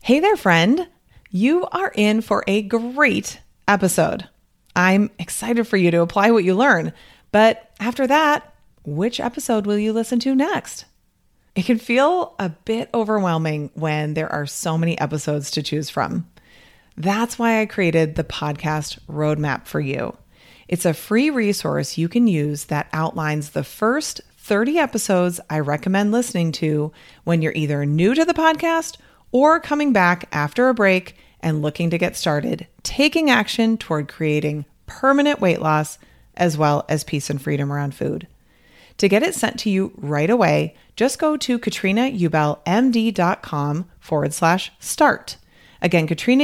Hey there, friend. You are in for a great episode. I'm excited for you to apply what you learn. But after that, which episode will you listen to next? It can feel a bit overwhelming when there are so many episodes to choose from. That's why I created the podcast roadmap for you. It's a free resource you can use that outlines the first 30 episodes I recommend listening to when you're either new to the podcast or coming back after a break and looking to get started, taking action toward creating permanent weight loss as well as peace and freedom around food. To get it sent to you right away, just go to katrinaubelmd.com/start. Again,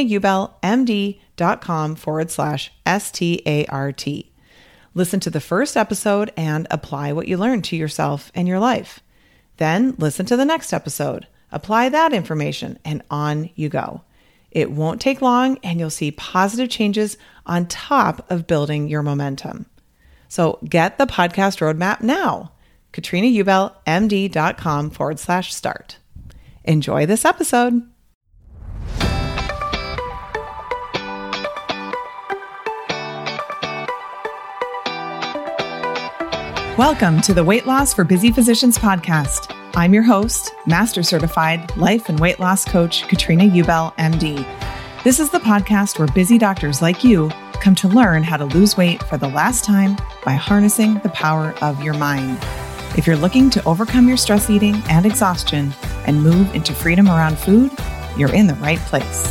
katrinaubelmd.com/START. Listen to the first episode and apply what you learned to yourself and your life. Then listen to the next episode, apply that information, and on you go. It won't take long and you'll see positive changes on top of building your momentum. So get the podcast roadmap now. katrinaubelmd.com/start. Enjoy this episode. Welcome to the Weight Loss for Busy Physicians podcast. I'm your host, Master Certified Life and Weight Loss Coach, Katrina Ubel, MD. This is the podcast where busy doctors like you come to learn how to lose weight for the last time by harnessing the power of your mind. If you're looking to overcome your stress eating and exhaustion and move into freedom around food, you're in the right place.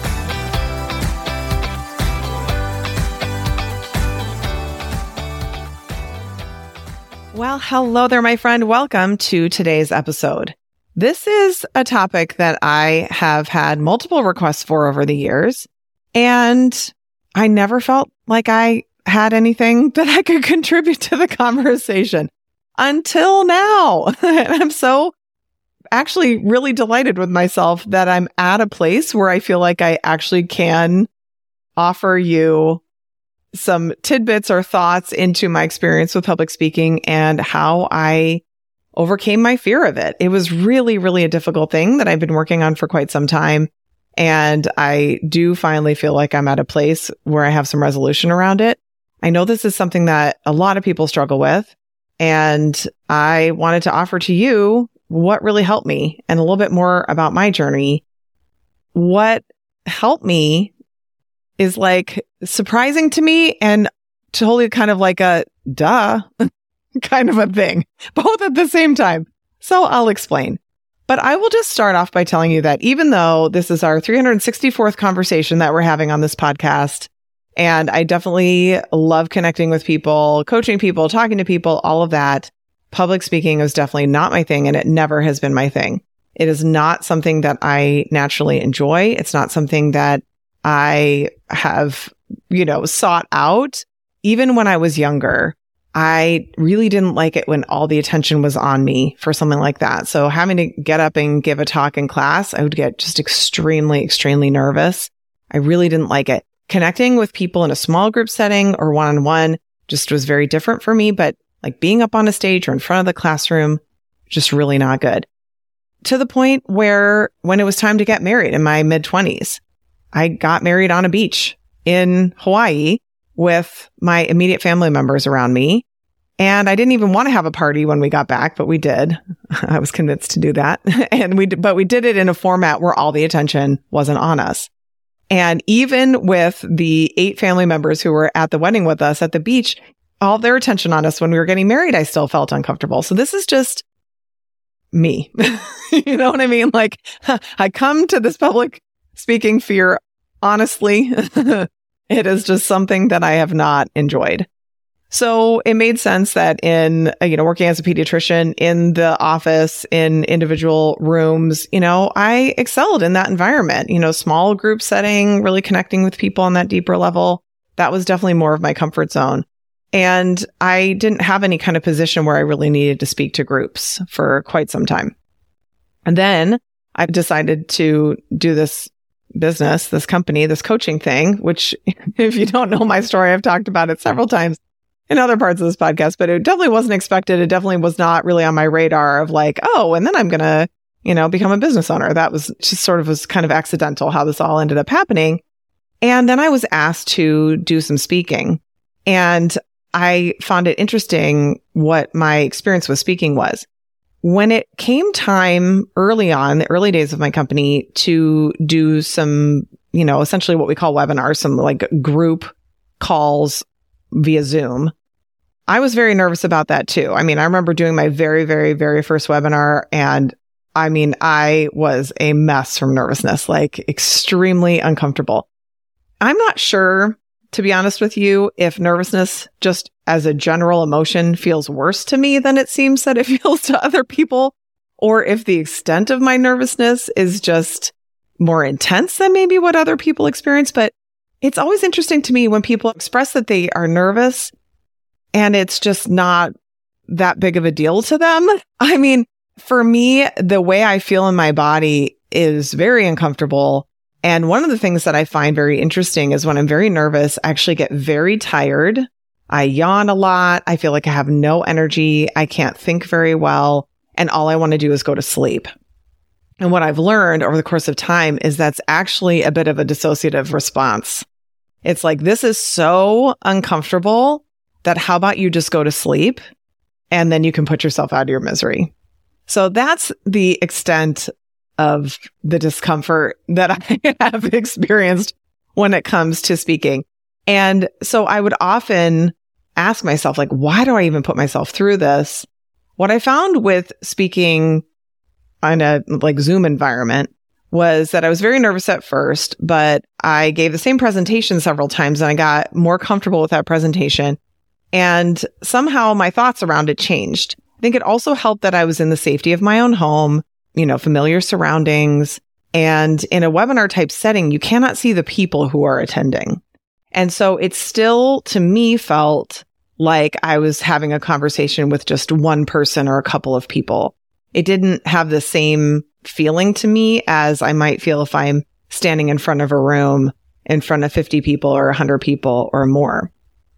Well, hello there, my friend. Welcome to today's episode. This is a topic that I have had multiple requests for over the years, and I never felt like I had anything that I could contribute to the conversation until now. And I'm so actually really delighted with myself that I'm at a place where I feel like I actually can offer you some tidbits or thoughts into my experience with public speaking and how I overcame my fear of it. It was really, really a difficult thing that I've been working on for quite some time. And I do finally feel like I'm at a place where I have some resolution around it. I know this is something that a lot of people struggle with. And I wanted to offer to you what really helped me and a little bit more about my journey. What helped me is like surprising to me and totally kind of like a duh kind of a thing, both at the same time. So I'll explain. But I will just start off by telling you that even though this is our 364th conversation that we're having on this podcast, and I definitely love connecting with people, coaching people, talking to people, all of that, public speaking is definitely not my thing, and it never has been my thing. It is not something that I naturally enjoy. It's not something that I have, sought out. Even when I was younger, I really didn't like it when all the attention was on me for something like that. So having to get up and give a talk in class, I would get just extremely, extremely nervous. I really didn't like it. Connecting with people in a small group setting or one-on-one just was very different for me. But like being up on a stage or in front of the classroom, just really not good. To the point where when it was time to get married in my mid-20s, I got married on a beach in Hawaii with my immediate family members around me. And I didn't even want to have a party when we got back, but we did. I was convinced to do that. But we did it in a format where all the attention wasn't on us. And even with the 8 family members who were at the wedding with us at the beach, all their attention on us when we were getting married, I still felt uncomfortable. So this is just me. You know what I mean? Like I come to this public speaking fear, honestly, it is just something that I have not enjoyed. So it made sense that in, working as a pediatrician in the office, in individual rooms, I excelled in that environment, small group setting, really connecting with people on that deeper level. That was definitely more of my comfort zone. And I didn't have any kind of position where I really needed to speak to groups for quite some time. And then I decided to do this business, this company, this coaching thing, which if you don't know my story, I've talked about it several times in other parts of this podcast, but it definitely wasn't expected. It definitely was not really on my radar of like, oh, and then I'm going to, become a business owner. That was just was kind of accidental how this all ended up happening. And then I was asked to do some speaking. And I found it interesting what my experience with speaking was. When it came time early on, the early days of my company, to do some, essentially what we call webinars, some like group calls via Zoom, I was very nervous about that too. I remember doing my very, very, very first webinar, and I was a mess from nervousness, like extremely uncomfortable. I'm not sure, to be honest with you, if nervousness just as a general emotion feels worse to me than it seems that it feels to other people, or if the extent of my nervousness is just more intense than maybe what other people experience. But it's always interesting to me when people express that they are nervous and it's just not that big of a deal to them. For me, the way I feel in my body is very uncomfortable. And one of the things that I find very interesting is when I'm very nervous, I actually get very tired. I yawn a lot. I feel like I have no energy. I can't think very well. And all I want to do is go to sleep. And what I've learned over the course of time is that's actually a bit of a dissociative response. It's like, this is so uncomfortable that how about you just go to sleep and then you can put yourself out of your misery. So that's the extent of the discomfort that I have experienced when it comes to speaking. And so I would often ask myself, like, why do I even put myself through this? What I found with speaking on a Zoom environment was that I was very nervous at first, but I gave the same presentation several times and I got more comfortable with that presentation. And somehow my thoughts around it changed. I think it also helped that I was in the safety of my own home, familiar surroundings. And in a webinar type setting, you cannot see the people who are attending. And so it still, to me, felt like I was having a conversation with just one person or a couple of people. It didn't have the same feeling to me as I might feel if I'm standing in front of a room in front of 50 people or 100 people or more.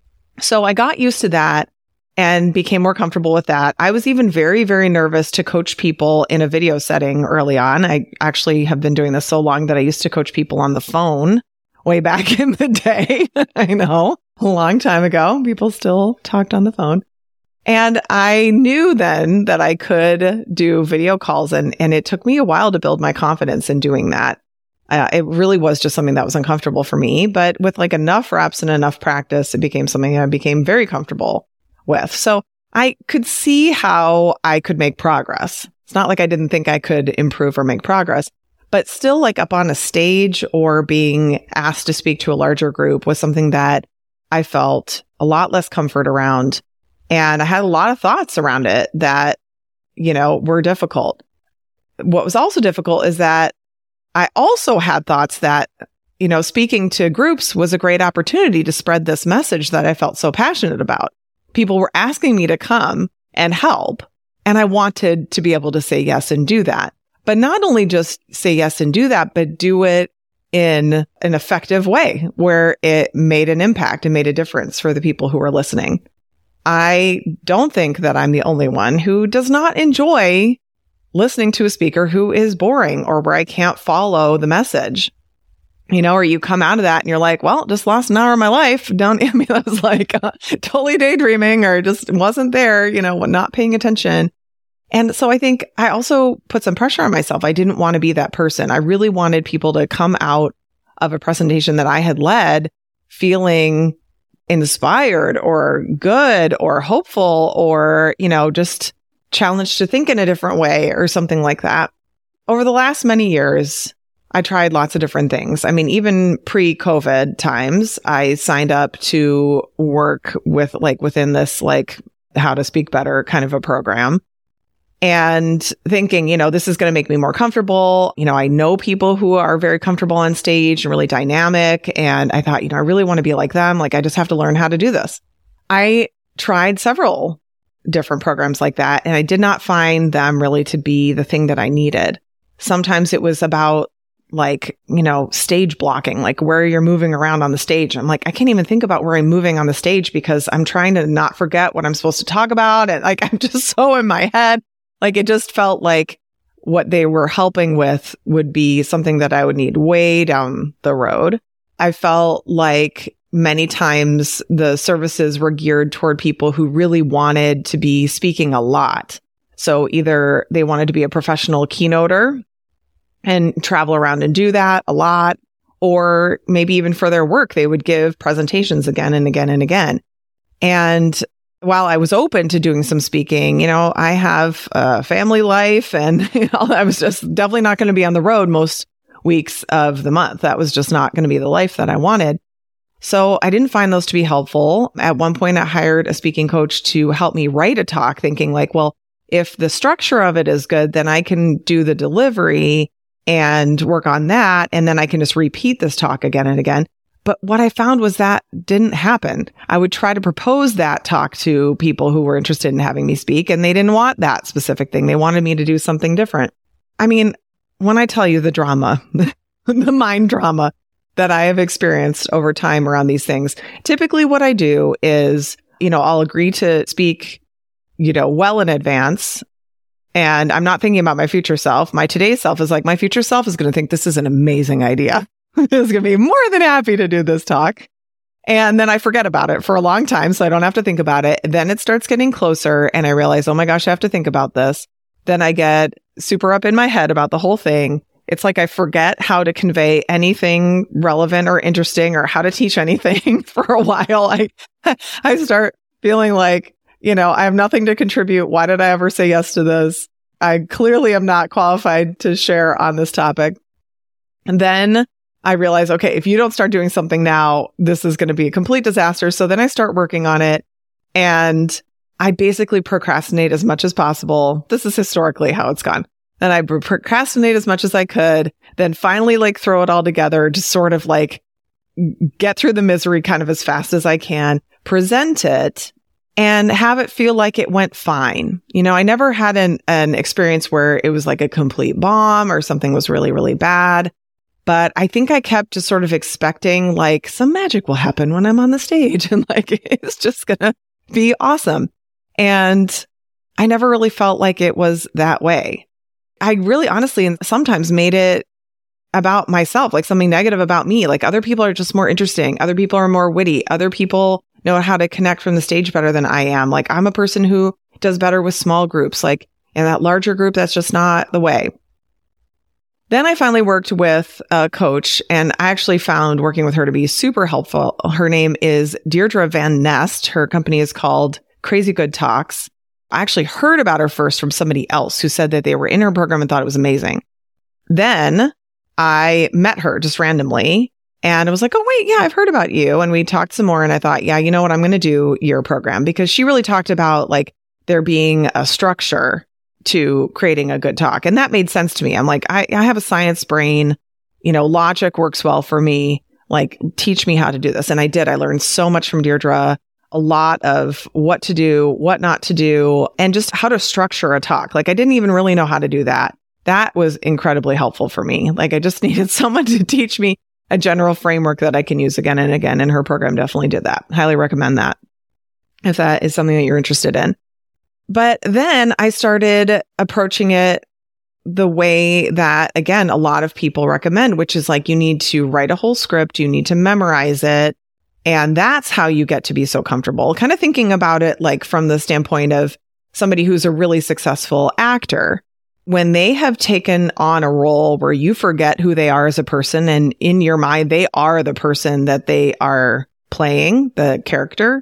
So I got used to that and became more comfortable with that. I was even very, very nervous to coach people in a video setting early on. I actually have been doing this so long that I used to coach people on the phone way back in the day. I know, a long time ago, people still talked on the phone. And I knew then that I could do video calls, and it took me a while to build my confidence in doing that. It really was just something that was uncomfortable for me, but with enough reps and enough practice, it became something I became very comfortable with. So I could see how I could make progress. It's not like I didn't think I could improve or make progress, but still up on a stage or being asked to speak to a larger group was something that I felt a lot less comfort around. And I had a lot of thoughts around it that, were difficult. What was also difficult is that I also had thoughts that, speaking to groups was a great opportunity to spread this message that I felt so passionate about. People were asking me to come and help, and I wanted to be able to say yes and do that. But not only just say yes and do that, but do it in an effective way where it made an impact and made a difference for the people who are listening. I don't think that I'm the only one who does not enjoy listening to a speaker who is boring or where I can't follow the message. Or you come out of that and you're like, well, just lost an hour of my life. That was totally daydreaming or just wasn't there, not paying attention. And so I think I also put some pressure on myself. I didn't want to be that person. I really wanted people to come out of a presentation that I had led feeling inspired or good or hopeful or, just challenged to think in a different way or something like that. Over the last many years, I tried lots of different things. Even pre-COVID times, I signed up to work with within this how to speak better kind of a program. And thinking, this is going to make me more comfortable. I know people who are very comfortable on stage and really dynamic. And I thought, I really want to be like them. I just have to learn how to do this. I tried several different programs like that, and I did not find them really to be the thing that I needed. Sometimes it was about stage blocking, where you're moving around on the stage. I'm I can't even think about where I'm moving on the stage because I'm trying to not forget what I'm supposed to talk about. And I'm just so in my head. It just felt like what they were helping with would be something that I would need way down the road. I felt like many times the services were geared toward people who really wanted to be speaking a lot. So either they wanted to be a professional keynoter and travel around and do that a lot, or maybe even for their work, they would give presentations again and again and again. And while I was open to doing some speaking, I have a family life and I was just definitely not going to be on the road most weeks of the month. That was just not going to be the life that I wanted. So I didn't find those to be helpful. At one point, I hired a speaking coach to help me write a talk, thinking like, well, if the structure of it is good, then I can do the delivery and work on that. And then I can just repeat this talk again and again. But what I found was that didn't happen. I would try to propose that talk to people who were interested in having me speak, and they didn't want that specific thing. They wanted me to do something different. I mean, when I tell you the drama, the mind drama that I have experienced over time around these things, typically what I do is, I'll agree to speak, well in advance. And I'm not thinking about my future self. My today's self is like, my future self is going to think this is an amazing idea. Is going to be more than happy to do this talk. And then I forget about it for a long time, so I don't have to think about it. Then it starts getting closer and I realize, oh my gosh, I have to think about this. Then I get super up in my head about the whole thing. It's like I forget how to convey anything relevant or interesting or how to teach anything for a while. I start feeling like, I have nothing to contribute. Why did I ever say yes to this? I clearly am not qualified to share on this topic. And then I realize, okay, if you don't start doing something now, this is going to be a complete disaster. So then I start working on it and I basically procrastinate as much as possible. This is historically how it's gone. And I procrastinate as much as I could, then finally throw it all together, just sort of get through the misery kind of as fast as I can, present it and have it feel like it went fine. I never had an experience where it was like a complete bomb or something was really, really bad. But I think I kept just sort of expecting some magic will happen when I'm on the stage and it's just going to be awesome. And I never really felt like it was that way. I really honestly sometimes made it about myself, something negative about me. Other people are just more interesting. Other people are more witty. Other people know how to connect from the stage better than I am. I'm a person who does better with small groups. In that larger group, that's just not the way. Then I finally worked with a coach and I actually found working with her to be super helpful. Her name is Deirdre Van Nest. Her company is called Crazy Good Talks. I actually heard about her first from somebody else who said that they were in her program and thought it was amazing. Then I met her just randomly and I was like, oh, wait, yeah, I've heard about you. And we talked some more and I thought, yeah, you know what? I'm going to do your program because she really talked about there being a structure to creating a good talk. And that made sense to me. I'm like, I have a science brain, logic works well for me. Teach me how to do this. And I did. I learned so much from Deirdre, a lot of what to do, what not to do, and just how to structure a talk. I didn't even really know how to do that. That was incredibly helpful for me. I just needed someone to teach me a general framework that I can use again and again. And her program definitely did that. Highly recommend that if that is something that you're interested in. But then I started approaching it the way that, again, a lot of people recommend, which is you need to write a whole script, you need to memorize it. And that's how you get to be so comfortable. Kind of thinking about it from the standpoint of somebody who's a really successful actor. When they have taken on a role where you forget who they are as a person and in your mind, they are the person that they are playing, the character.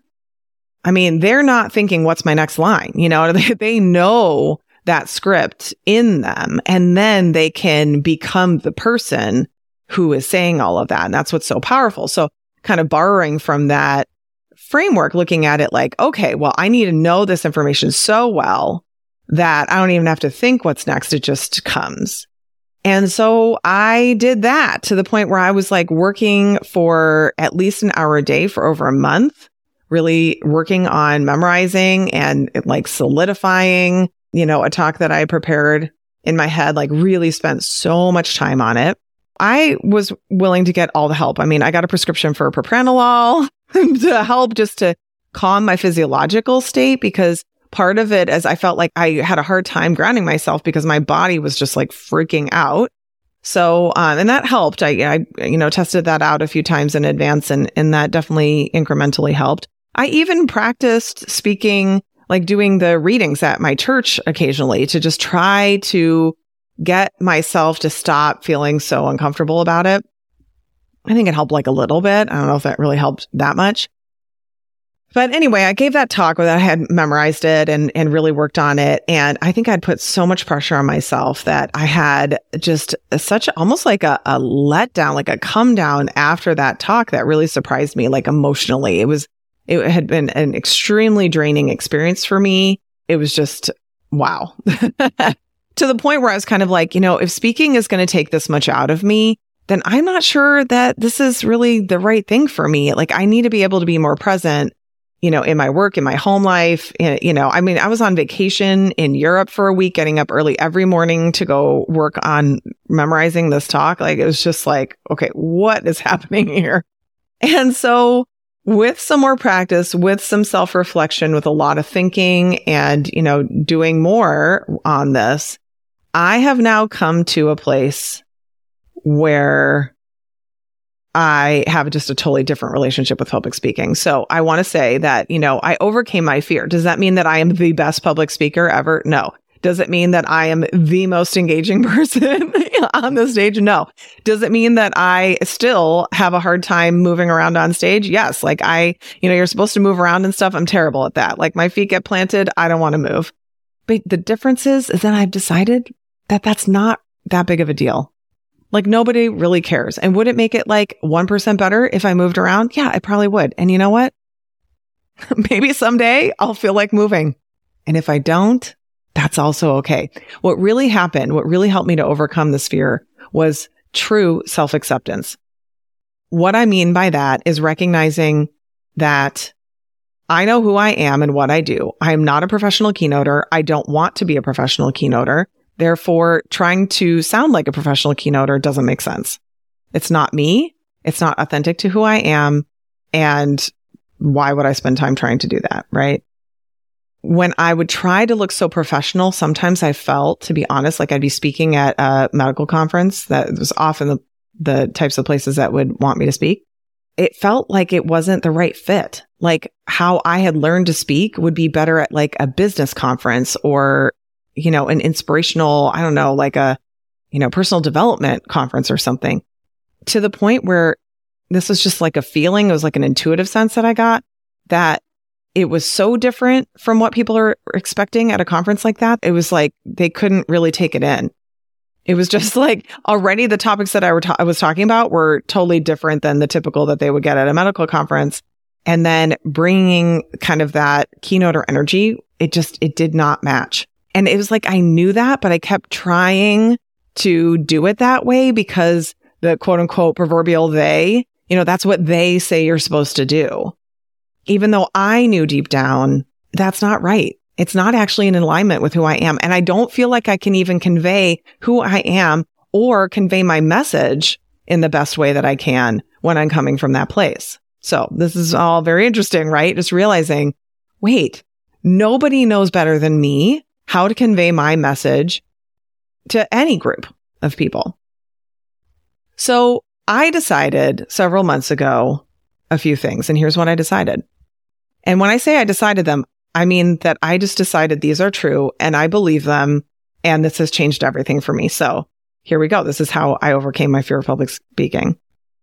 I mean, they're not thinking, what's my next line? They know that script in them, and then they can become the person who is saying all of that. And that's what's so powerful. So kind of borrowing from that framework, looking at it okay, well, I need to know this information so well that I don't even have to think what's next. It just comes. And so I did that to the point where I was working for at least an hour a day for over a month. Really working on memorizing and solidifying, a talk that I prepared in my head, really spent so much time on it. I was willing to get all the help. I mean, I got a prescription for propranolol to help just to calm my physiological state because part of it is I felt like I had a hard time grounding myself because my body was just like freaking out. So, and that helped. I tested that out a few times in advance, and that definitely incrementally helped. I even practiced speaking, like doing the readings at my church occasionally to just try to get myself to stop feeling so uncomfortable about it. I think it helped like a little bit. I don't know if that really helped that much. But anyway, I gave that talk where I had memorized it and really worked on it. And I think I'd put so much pressure on myself that I had just such almost like a letdown, like a come down after that talk that really surprised me, like emotionally. It had been an extremely draining experience for me. It was just, wow. To the point where I was kind of like, if speaking is going to take this much out of me, then I'm not sure that this is really the right thing for me. Like, I need to be able to be more present, in my work, in my home life. I was on vacation in Europe for a week, getting up early every morning to go work on memorizing this talk. Like, it was just like, okay, what is happening here? And so with some more practice, with some self-reflection, with a lot of thinking and, doing more on this, I have now come to a place where I have just a totally different relationship with public speaking. So I want to say that, I overcame my fear. Does that mean that I am the best public speaker ever? No. Does it mean that I am the most engaging person on the stage? No. Does it mean that I still have a hard time moving around on stage? Yes. Like you're supposed to move around and stuff. I'm terrible at that. Like my feet get planted. I don't want to move. But the difference is that I've decided that that's not that big of a deal. Like nobody really cares. And would it make it like 1% better if I moved around? Yeah, it probably would. And you know what? Maybe someday I'll feel like moving. And if I don't, that's also okay. What really happened, what really helped me to overcome this fear was true self-acceptance. What I mean by that is recognizing that I know who I am and what I do. I am not a professional keynoter. I don't want to be a professional keynoter. Therefore, trying to sound like a professional keynoter doesn't make sense. It's not me. It's not authentic to who I am. And why would I spend time trying to do that, right? When I would try to look so professional, sometimes I felt, to be honest, like I'd be speaking at a medical conference that was often the types of places that would want me to speak. It felt like it wasn't the right fit. Like how I had learned to speak would be better at like a business conference or an inspirational, I don't know, like a, personal development conference or something, to the point where this was just like a feeling. It was like an intuitive sense that I got that it was so different from what people are expecting at a conference like that. It was like they couldn't really take it in. It was just like already the topics that I was talking about were totally different than the typical that they would get at a medical conference. And then bringing kind of that keynoter energy, it did not match. And it was like, I knew that, but I kept trying to do it that way because the quote unquote proverbial they, that's what they say you're supposed to do. Even though I knew deep down, that's not right. It's not actually in alignment with who I am. And I don't feel like I can even convey who I am or convey my message in the best way that I can when I'm coming from that place. So this is all very interesting, right? Just realizing, wait, nobody knows better than me how to convey my message to any group of people. So I decided several months ago a few things, and here's what I decided. And when I say I decided them, I mean that I just decided these are true and I believe them, and this has changed everything for me. So here we go. This is how I overcame my fear of public speaking.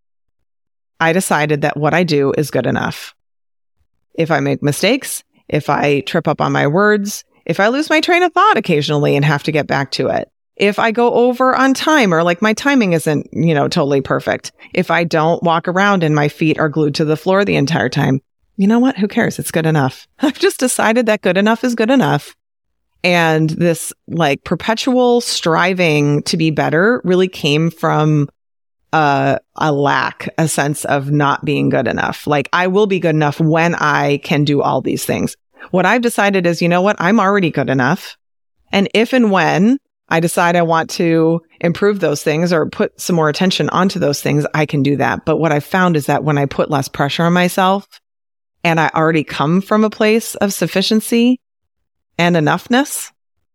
I decided that what I do is good enough. If I make mistakes, if I trip up on my words, if I lose my train of thought occasionally and have to get back to it, if I go over on time or like my timing isn't, totally perfect, if I don't walk around and my feet are glued to the floor the entire time, you know what? Who cares? It's good enough. I've just decided that good enough is good enough. And this like perpetual striving to be better really came from a lack, a sense of not being good enough. Like I will be good enough when I can do all these things. What I've decided is, you know what? I'm already good enough. And if and when I decide I want to improve those things or put some more attention onto those things, I can do that. But what I've found is that when I put less pressure on myself and I already come from a place of sufficiency, and enoughness,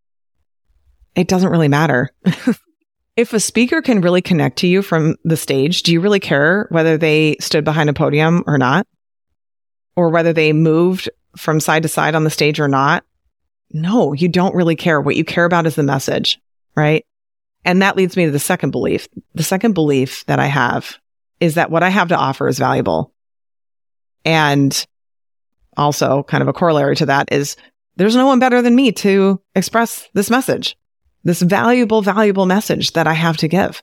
it doesn't really matter. If a speaker can really connect to you from the stage, do you really care whether they stood behind a podium or not? Or whether they moved from side to side on the stage or not? No, you don't really care. What you care about is the message, right? And that leads me to the second belief. The second belief that I have is that what I have to offer is valuable. And also kind of a corollary to that is there's no one better than me to express this message, this valuable, valuable message that I have to give.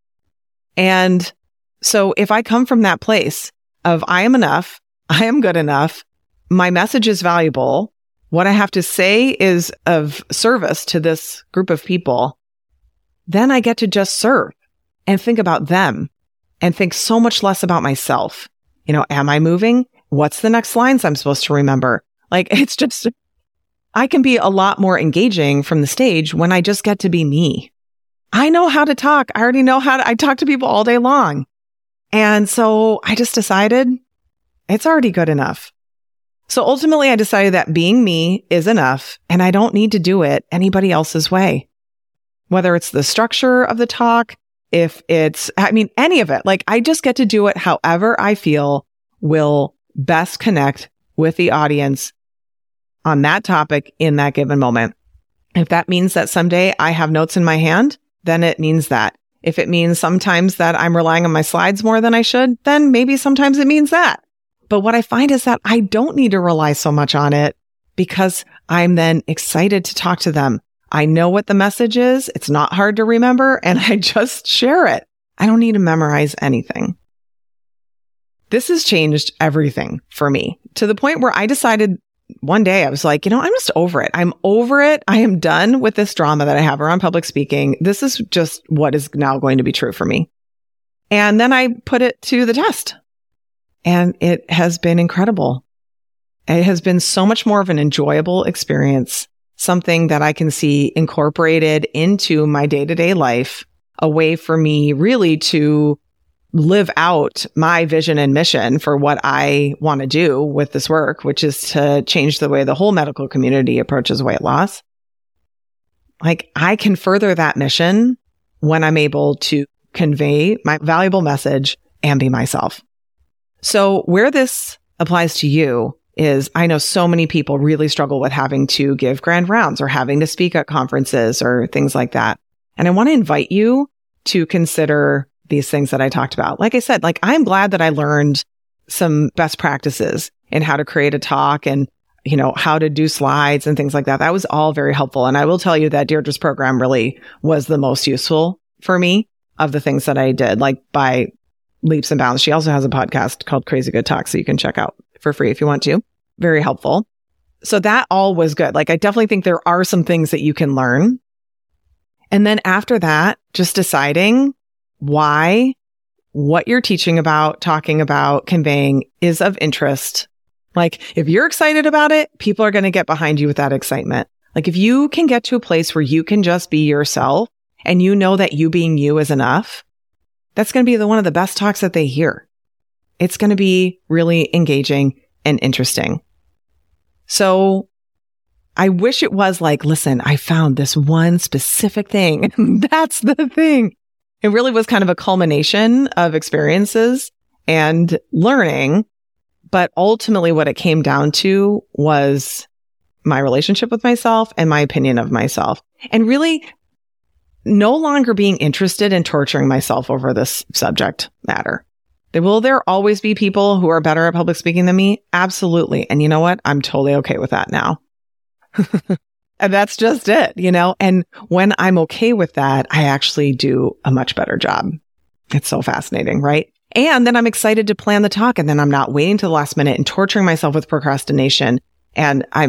And so if I come from that place of I am enough, I am good enough, my message is valuable, what I have to say is of service to this group of people, then I get to just serve and think about them and think so much less about myself. You know, am I moving? What's the next lines I'm supposed to remember? Like, it's just, I can be a lot more engaging from the stage when I just get to be me. I know how to talk. I already know I talk to people all day long. And so I just decided it's already good enough. So ultimately, I decided that being me is enough, and I don't need to do it anybody else's way. Whether it's the structure of the talk, if it's, any of it. Like, I just get to do it however I feel will best connect with the audience on that topic in that given moment. If that means that someday I have notes in my hand, then it means that. If it means sometimes that I'm relying on my slides more than I should, then maybe sometimes it means that. But what I find is that I don't need to rely so much on it because I'm then excited to talk to them. I know what the message is. It's not hard to remember, and I just share it. I don't need to memorize anything. This has changed everything for me to the point where I decided one day I was like, I'm just over it. I'm over it. I am done with this drama that I have around public speaking. This is just what is now going to be true for me. And then I put it to the test. And it has been incredible. It has been so much more of an enjoyable experience, something that I can see incorporated into my day-to-day life, a way for me really to live out my vision and mission for what I want to do with this work, which is to change the way the whole medical community approaches weight loss. Like, I can further that mission when I'm able to convey my valuable message and be myself. So where this applies to you is I know so many people really struggle with having to give grand rounds or having to speak at conferences or things like that. And I want to invite you to consider these things that I talked about. Like I said, I'm glad that I learned some best practices in how to create a talk and, how to do slides and things like that. That was all very helpful. And I will tell you that Deirdre's program really was the most useful for me of the things that I did, by leaps and bounds. She also has a podcast called Crazy Good Talk, so you can check out for free if you want to. Very helpful. So that all was good. I definitely think there are some things that you can learn. And then after that, just deciding why what you're teaching about, talking about, conveying is of interest. If you're excited about it, people are going to get behind you with that excitement. If you can get to a place where you can just be yourself and you know that you being you is enough, that's going to be one of the best talks that they hear. It's going to be really engaging and interesting. So I wish it was listen, I found this one specific thing. That's the thing. It really was kind of a culmination of experiences and learning. But ultimately what it came down to was my relationship with myself and my opinion of myself. And really no longer being interested in torturing myself over this subject matter. Will there always be people who are better at public speaking than me? Absolutely. And you know what? I'm totally okay with that now. And that's just it, And when I'm okay with that, I actually do a much better job. It's so fascinating, right? And then I'm excited to plan the talk, and then I'm not waiting to the last minute and torturing myself with procrastination. And I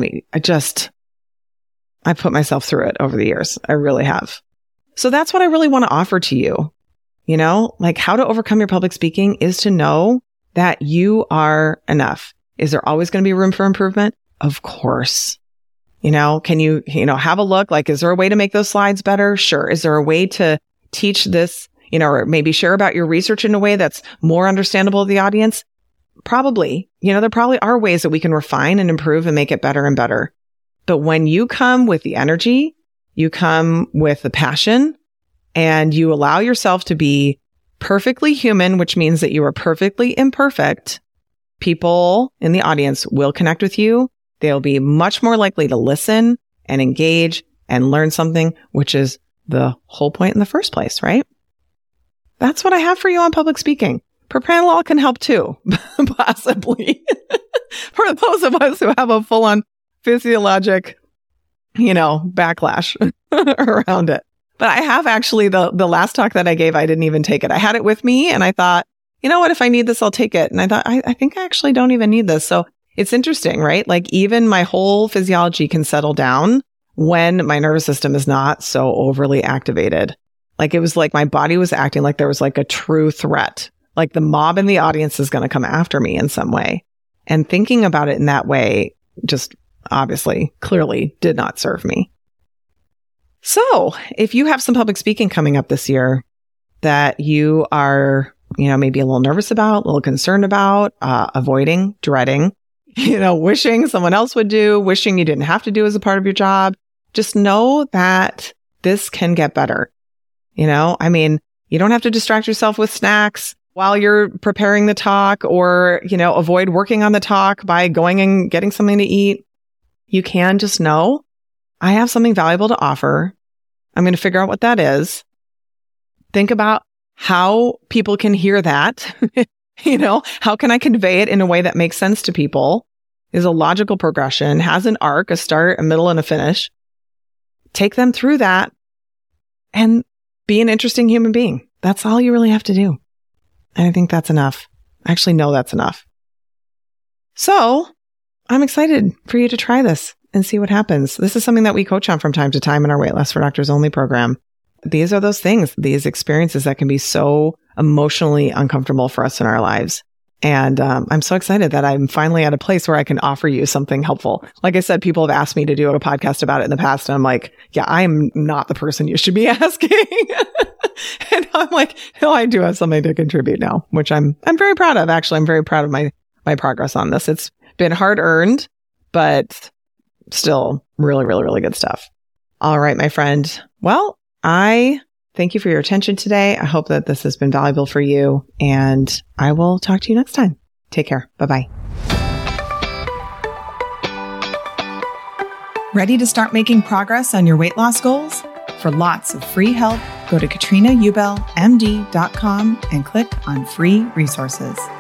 put myself through it over the years. I really have. So that's what I really want to offer to you. How to overcome your public speaking is to know that you are enough. Is there always going to be room for improvement? Of course. Can you, have a look? Is there a way to make those slides better? Sure. Is there a way to teach this, or maybe share about your research in a way that's more understandable to the audience? Probably. There probably are ways that we can refine and improve and make it better and better. But when you come with the energy, you come with the passion, and you allow yourself to be perfectly human, which means that you are perfectly imperfect, people in the audience will connect with you. They'll be much more likely to listen and engage and learn something, which is the whole point in the first place, right? That's what I have for you on public speaking. Propranolol can help too, possibly. For those of us who have a full-on physiologic, backlash around it. But I have actually, the last talk that I gave, I didn't even take it. I had it with me and I thought, you know what, if I need this, I'll take it. And I thought, I think I actually don't even need this. So it's interesting, right? Like even my whole physiology can settle down when my nervous system is not so overly activated. Like it was like my body was acting like there was like a true threat. Like the mob in the audience is going to come after me in some way. And thinking about it in that way just obviously, clearly did not serve me. So if you have some public speaking coming up this year that you are, maybe a little nervous about, a little concerned about, avoiding, dreading, wishing someone else would do, wishing you didn't have to do as a part of your job, just know that this can get better. You don't have to distract yourself with snacks while you're preparing the talk or, avoid working on the talk by going and getting something to eat. You can just know I have something valuable to offer. I'm going to figure out what that is. Think about how people can hear that. How can I convey it in a way that makes sense to people? Is a logical progression, has an arc, a start, a middle, and a finish. Take them through that and be an interesting human being. That's all you really have to do. And I think that's enough. I actually know that's enough. So I'm excited for you to try this and see what happens. This is something that we coach on from time to time in our Weight Loss for Doctors Only program. These are those things, these experiences that can be so emotionally uncomfortable for us in our lives. And I'm so excited that I'm finally at a place where I can offer you something helpful. Like I said, people have asked me to do a podcast about it in the past. And I'm like, yeah, I am not the person you should be asking. And I'm like, no, I do have something to contribute now, which I'm very proud of. Actually, I'm very proud of my progress on this. It's been hard earned, but still really, really, really good stuff. All right, my friend. Well, I thank you for your attention today. I hope that this has been valuable for you, and I will talk to you next time. Take care. Bye-bye. Ready to start making progress on your weight loss goals? For lots of free help, go to KatrinaUbelMD.com and click on free resources.